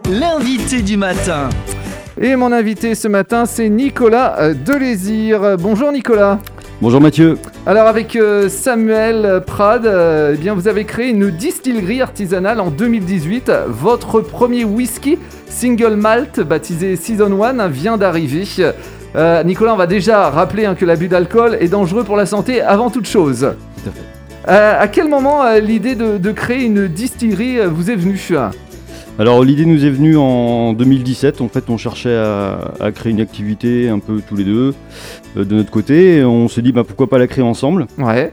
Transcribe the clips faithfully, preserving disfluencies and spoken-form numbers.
l'invité du matin. Et mon invité ce matin, c'est Nicolas Delésir. Bonjour Nicolas. Bonjour Mathieu. Alors avec euh, Samuel Prade, euh, eh bien vous avez créé une distillerie artisanale en deux mille dix-huit. Votre premier whisky single malt, baptisé Season one, vient d'arriver. Euh, Nicolas, on va déjà rappeler hein, que l'abus d'alcool est dangereux pour la santé avant toute chose. Tout à fait. Euh, à quel moment euh, l'idée de, de créer une distillerie euh, vous est venue ? Alors l'idée nous est venue en deux mille dix-sept. En fait, on cherchait à, à créer une activité un peu tous les deux euh, de notre côté. Et on s'est dit bah, pourquoi pas la créer ensemble. Ouais.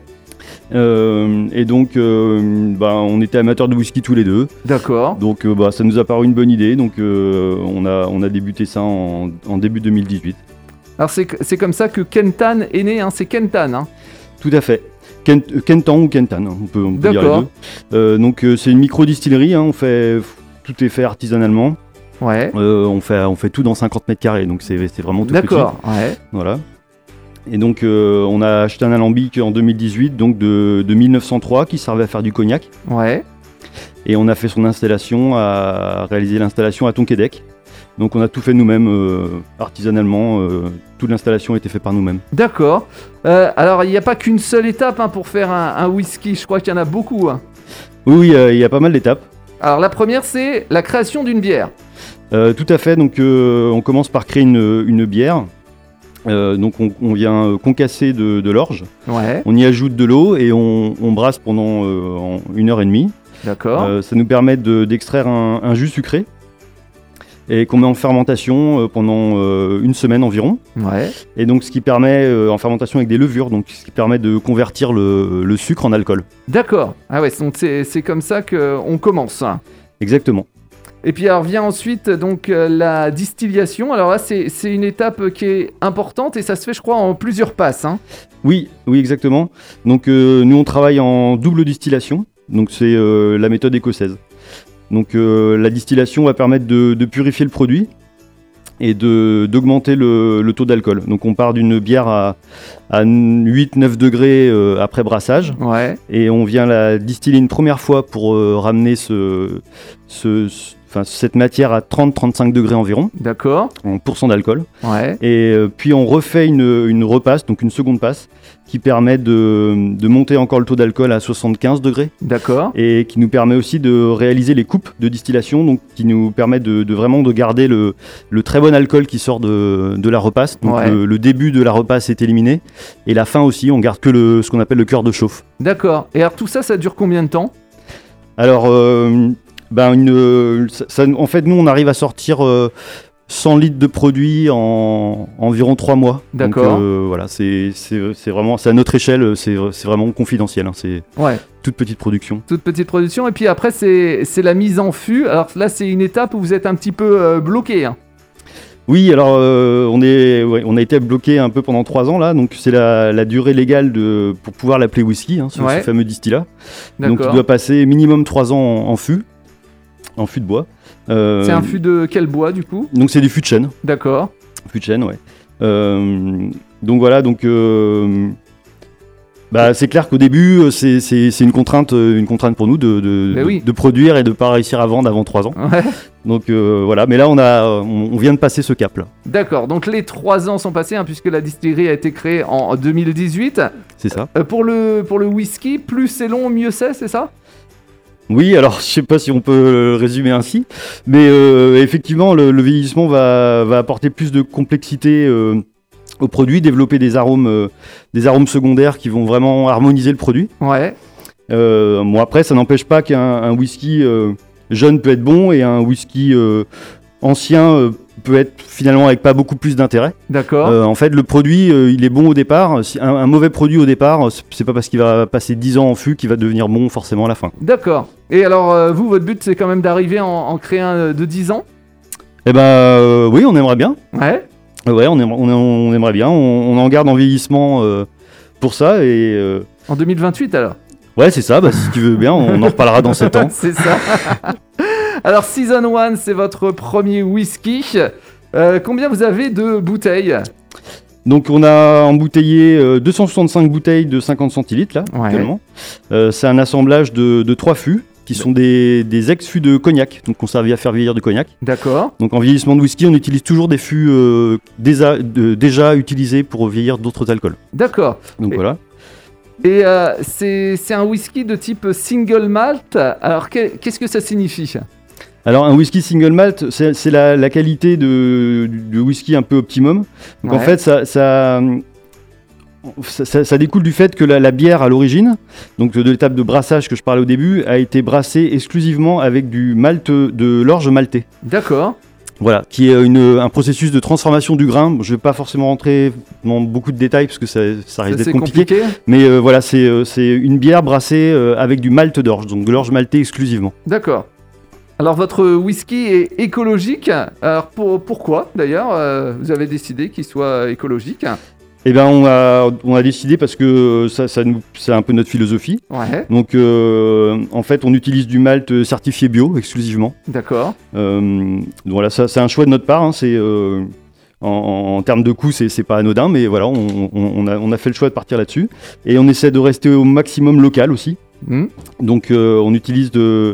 Euh, et donc euh, bah, on était amateurs de whisky tous les deux. D'accord. Donc euh, bah, ça nous a paru une bonne idée. Donc euh, on, a, on a débuté ça en, en début deux mille dix-huit. Alors c'est, c'est comme ça que Kentan est né, hein, c'est Kentan. Hein. Tout à fait. Kent, Kentan ou Kentan, on peut, on peut dire les deux. Euh, donc euh, c'est une micro-distillerie, hein, on fait, tout est fait artisanalement. Ouais. Euh, on, fait, on fait tout dans cinquante mètres carrés, donc c'est, c'est vraiment tout D'accord, petit. ouais. Voilà. Et donc euh, on a acheté un alambic en deux mille dix-huit, donc de, de mille neuf cent trois, qui servait à faire du cognac. Ouais. Et on a fait son installation, à réaliser l'installation à Tonquédec. Donc on a tout fait nous-mêmes, euh, artisanalement, euh, toute l'installation a été faite par nous-mêmes. D'accord. Euh, alors il n'y a pas qu'une seule étape hein, pour faire un, un whisky, je crois qu'il y en a beaucoup. Hein. Oui, oui, euh, il y a pas mal d'étapes. Alors la première c'est la création d'une bière. Euh, tout à fait, donc euh, on commence par créer une, une bière. Euh, donc on, on vient concasser de, de l'orge, Ouais. On y ajoute de l'eau et on, on brasse pendant euh, en une heure et demie. D'accord. Euh, ça nous permet de, d'extraire un, un jus sucré et qu'on met en fermentation euh, pendant euh, une semaine environ. Ouais. Et donc ce qui permet, euh, en fermentation avec des levures, donc ce qui permet de convertir le, le sucre en alcool. D'accord. Ah ouais, donc c'est, c'est comme ça qu'on commence. Exactement. Et puis alors vient ensuite donc euh, la distillation. Alors là c'est, c'est une étape qui est importante et ça se fait je crois en plusieurs passes. Hein. Oui, oui exactement. Donc euh, nous on travaille en double distillation, donc c'est euh, la méthode écossaise. Donc euh, la distillation va permettre de, de purifier le produit et de, d'augmenter le, le taux d'alcool. Donc on part d'une bière à, à huit neuf degrés euh, après brassage. Ouais. Et on vient la distiller une première fois pour euh, ramener ce, ce, ce, enfin, cette matière à trente à trente-cinq degrés environ, D'accord. en pourcent d'alcool. Ouais. Et euh, puis on refait une, une repasse, donc une seconde passe, qui permet de, de monter encore le taux d'alcool à soixante-quinze degrés. D'accord. Et qui nous permet aussi de réaliser les coupes de distillation, donc qui nous permet de, de vraiment de garder le, le très bon alcool qui sort de, de la repasse. Donc Ouais. le, le début de la repasse est éliminé, et la fin aussi, on garde que le, ce qu'on appelle le cœur de chauffe. D'accord. Et alors tout ça, ça dure combien de temps ? Alors, euh, ben une, ça, ça- en fait, nous, on arrive à sortir euh, cent litres de produits en environ trois mois. D'accord. Donc, euh, voilà, c'est, c'est, c'est vraiment, c'est à notre échelle, c'est, c'est vraiment confidentiel. Hein, c'est Ouais. toute petite production. Toute petite production. Et puis après, c'est, c'est la mise en fût. Alors là, c'est une étape où vous êtes un petit peu euh, bloqué. Hein. Oui, alors euh, on, est, ouais, on a été bloqué un peu pendant trois ans là, donc c'est la, la durée légale de, pour pouvoir l'appeler whisky, hein, ce, Ouais. ce fameux distillat. Donc D'accord. il doit passer minimum trois ans en, en fût, en fût de bois. Euh, C'est un fût de quel bois du coup ? Donc c'est des fûts de chêne. D'accord. Fût de chêne, ouais. Euh, donc voilà, donc euh, bah, c'est clair qu'au début, euh, c'est, c'est, c'est une contrainte, euh, une contrainte pour nous de, de, Mais de, oui. de produire et de ne pas réussir à vendre avant trois ans. Ouais. Donc euh, voilà, mais là on, a, on, on vient de passer ce cap là. D'accord. Donc les trois ans sont passés hein, puisque la distillerie a été créée en deux mille dix-huit. C'est ça. Euh, pour, le, pour le whisky, plus c'est long, mieux c'est, c'est ça ? Oui, alors je sais pas si on peut le résumer ainsi, mais euh, effectivement le, le vieillissement va, va apporter plus de complexité euh, au produit, développer des arômes, euh, des arômes secondaires qui vont vraiment harmoniser le produit. Ouais. Euh, bon après, ça n'empêche pas qu'un un whisky euh, jeune peut être bon et un whisky euh, ancien euh, peut être finalement avec pas beaucoup plus d'intérêt. D'accord. Euh, en fait, le produit, euh, il est bon au départ. Si un, un mauvais produit au départ, c'est c'est pas parce qu'il va passer dix ans en fût qu'il va devenir bon forcément à la fin. D'accord. Et alors, euh, vous, votre but, c'est quand même d'arriver en, en créer un euh, de dix ans ? Eh ben euh, oui, on aimerait bien. Ouais. Euh, Ouais, on, aimerait, on, on aimerait bien. On, on en garde en vieillissement euh, pour ça. Et euh, En deux mille vingt-huit alors ? ouais, c'est ça. Bah, si tu veux bien, on en reparlera dans sept ans. C'est ça. Alors, Season one, c'est votre premier whisky. Euh, combien vous avez de bouteilles ? Donc on a embouteillé euh, deux cent soixante-cinq bouteilles de cinquante centilitres là, Ouais. actuellement. Euh, c'est un assemblage de, de trois fûts. qui sont des, des ex-fûts de cognac, donc on servait à faire vieillir du cognac. D'accord. Donc en vieillissement de whisky, on utilise toujours des fûts euh, déjà, de, déjà utilisés pour vieillir d'autres alcools. D'accord. Donc Et- voilà. Et euh, c'est c'est un whisky de type single malt. Alors que- qu'est-ce que ça signifie? Alors un whisky single malt, c'est c'est la, la qualité de, de whisky un peu optimum. Donc en Ouais. fait, ça, ça, ça, ça- ça découle du fait que la, la bière à l'origine, donc de l'étape de brassage que je parlais au début, a été brassée exclusivement avec du malt de l'orge maltais. D'accord. Voilà, qui est une, un processus de transformation du grain. Je ne vais pas forcément rentrer dans beaucoup de détails parce que ça, ça risque C'est d'être compliqué. compliqué. Mais euh, voilà, c'est euh, c'est une bière brassée euh, avec du malt d'orge, donc de l'orge maltais exclusivement. D'accord. Alors votre whisky est écologique. Alors pour- pourquoi d'ailleurs euh, vous avez décidé qu'il soit écologique? Eh bien, on a, on a décidé parce que ça, ça nous, c'est un peu notre philosophie. Ouais. Donc, euh, en fait, on utilise du malt certifié bio exclusivement. D'accord. Euh, voilà, ça, c'est un choix de notre part. Hein, c'est, euh, en, en termes de coût, c'est, c'est pas anodin, mais voilà, on, on- on a, on a fait le choix de partir là-dessus. Et on essaie de rester au maximum local aussi. Hmm. Donc, euh, on utilise de,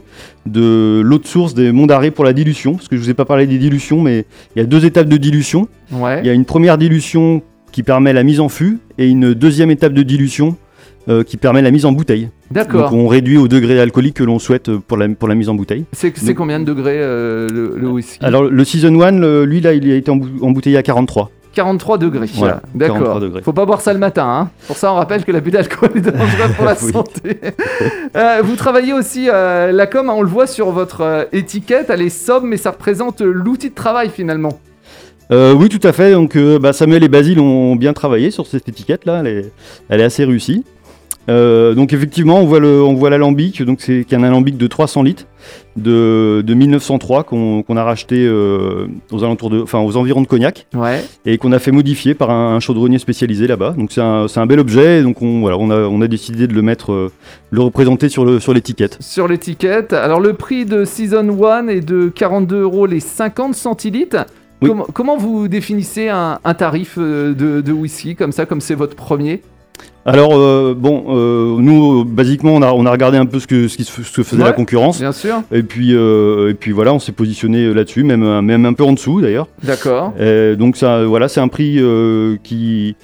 de l'eau de source des monts d'arrêt pour la dilution. Parce que je vous ai pas parlé des dilutions, mais il y a deux étapes de dilution. Ouais. Il y a une première dilution qui permet la mise en fût et une deuxième étape de dilution euh, qui permet la mise en bouteille. D'accord. Donc on réduit au degré alcoolique que l'on souhaite pour la, pour la mise en bouteille. C'est c'est Donc- combien de degrés euh, le, le whisky? Alors le Season un, le- lui là, il a été embou- embouteillé à quarante-trois. quarante-trois degrés. Voilà, D'accord. quarante-trois degrés. Faut pas boire ça le matin. Hein. Pour ça, on rappelle que l'abus d'alcool est dangereux pour la Oui. santé. Euh, vous travaillez aussi euh, la com, hein, on le voit sur votre euh, étiquette. Elle est sobre, mais ça représente euh, l'outil de travail finalement. Euh, oui, tout à fait. Donc euh, bah, Samuel et Basile ont bien travaillé sur cette étiquette là. Elle est, elle est assez réussie. Euh, donc effectivement, on voit le, on voit l'alambic. Donc c'est qui est un alambic de trois cents litres de, de mille neuf cent trois qu'on qu'on a racheté euh, aux alentours de, enfin aux environs de Cognac. Ouais. Et qu'on a fait modifier par un, un chaudronnier spécialisé là-bas. Donc c'est un, c'est un bel objet, et donc on, voilà, on, a, on a décidé de le mettre, euh, le représenter sur, le, sur l'étiquette. Sur l'étiquette. Alors le prix de Season un est de quarante-deux euros les cinquante centilitres. Oui. Comment, comment vous définissez un, un tarif euh, de, de whisky comme ça, comme c'est votre premier? Alors euh, bon, euh, nous, euh, basiquement, on a, on a regardé un peu ce que, ce qui se f- ce que faisait Ouais. la concurrence. Bien sûr. Et puis, euh, et puis voilà, on s'est positionné là-dessus, même, un- même un peu en dessous d'ailleurs. D'accord. Et donc ça, voilà, c'est un prix euh, qui...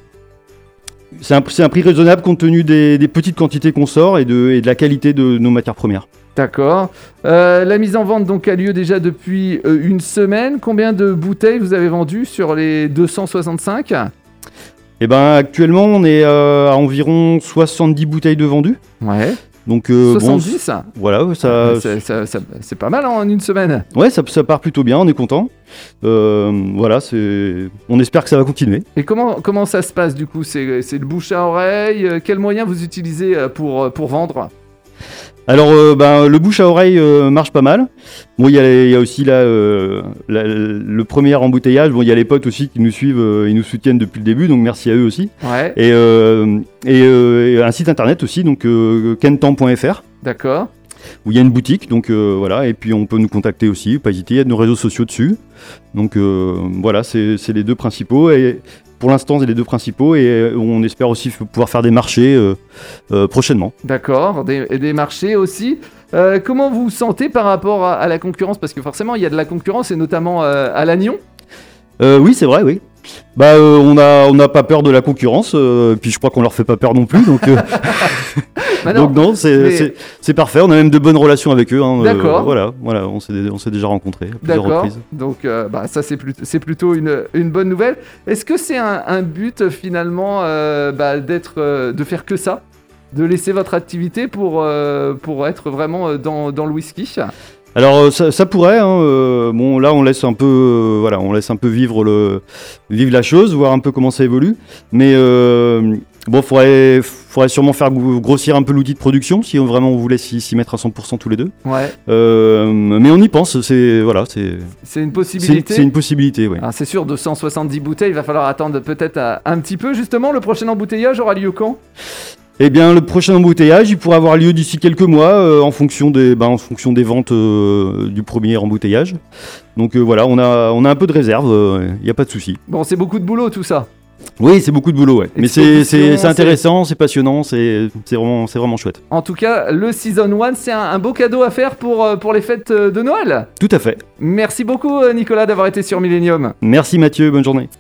C'est un, c'est un prix raisonnable compte tenu des, des petites quantités qu'on sort et de, et de la qualité de nos matières premières. D'accord. Euh, la mise en vente donc a lieu déjà depuis euh, une semaine. Combien de bouteilles vous avez vendues sur les deux cent soixante-cinq? Et ben actuellement, on est euh, à environ soixante-dix bouteilles de vendues. Ouais. Donc euh, bon, soixante-dix. voilà, ça, C'est- ça- ça- c'est pas mal en une semaine. ouais, ça, ça part plutôt bien, on est content. Euh, voilà, c'est, on espère que ça va continuer. Et comment, comment ça se passe du coup? C'est c'est le bouche à oreille? euh, Quels moyens vous utilisez euh, pour, euh, pour vendre? Alors, euh, ben, le bouche à oreille euh, marche pas mal. Bon, il y, a les- il y a aussi là euh, la- le premier embouteillage. Bon, il y a les potes aussi qui nous suivent, euh, ils nous soutiennent depuis le début, donc merci à eux aussi. Ouais. Et, euh, et, euh, et un site internet aussi, donc euh, kentan point f r. D'accord. Où il y a une boutique, donc euh, voilà, et puis on peut nous contacter aussi, pas hésiter, il y a nos réseaux sociaux dessus. Donc euh, voilà, c'est c'est les deux principaux, et pour l'instant c'est les deux principaux, et euh, on espère aussi f- pouvoir faire des marchés euh, euh, prochainement. D'accord. Des, et des marchés aussi. Euh, comment vous vous sentez par rapport à, à la concurrence? Parce que forcément, il y a de la concurrence, et notamment euh, à Lannion. Euh, oui, c'est vrai, oui. Bah, euh, on a on n'a pas peur de la concurrence, euh, puis je crois qu'on leur fait pas peur non plus, donc, euh, Bah non. donc non, c'est mais- c'est- c'est parfait, on a même de bonnes relations avec eux. hein, euh, D'accord. voilà, voilà, on s'est on s'est déjà rencontrés à plusieurs D'accord. reprises. Donc, euh, bah, ça, c'est plutôt, c'est plutôt une, une bonne nouvelle. Est-ce que c'est un, un but, finalement, euh, bah, d'être, euh, de faire que ça? De laisser votre activité pour, euh, pour être vraiment euh, dans, dans le whisky? Alors euh, ça, ça pourrait, hein, euh, bon là on laisse un peu, euh, voilà, on laisse un peu vivre le, vivre la chose, voir un peu comment ça évolue. Mais euh, bon, faudrait, faudrait sûrement faire gro- grossir un peu l'outil de production si on, vraiment on voulait s'y, s'y mettre à cent pour cent tous les deux. Ouais, Euh, mais on y pense, c'est voilà, c'est, c'est une c'est, possibilité. c'est une possibilité, oui. Ah, c'est sûr, deux cent soixante-dix bouteilles, il va falloir attendre peut-être un, un petit peu. Justement, le prochain embouteillage aura lieu quand? Eh bien, le prochain embouteillage, il pourrait avoir lieu d'ici quelques mois, euh, en fonction des, ben, en fonction des ventes euh, du premier embouteillage. Donc euh, voilà, on a, on a un peu de réserve, il n'y a pas de souci. Bon, c'est beaucoup de boulot tout ça. Oui, c'est beaucoup de boulot, ouais. Mais c'est, c'est, Exposition, c'est intéressant, c'est passionnant, c'est, c'est, vraiment, c'est vraiment chouette. En tout cas, le Season un, c'est un, un beau cadeau à faire pour, euh, pour les fêtes de Noël. Tout à fait. Merci beaucoup, euh, Nicolas, d'avoir été sur Millennium. Merci Mathieu, bonne journée.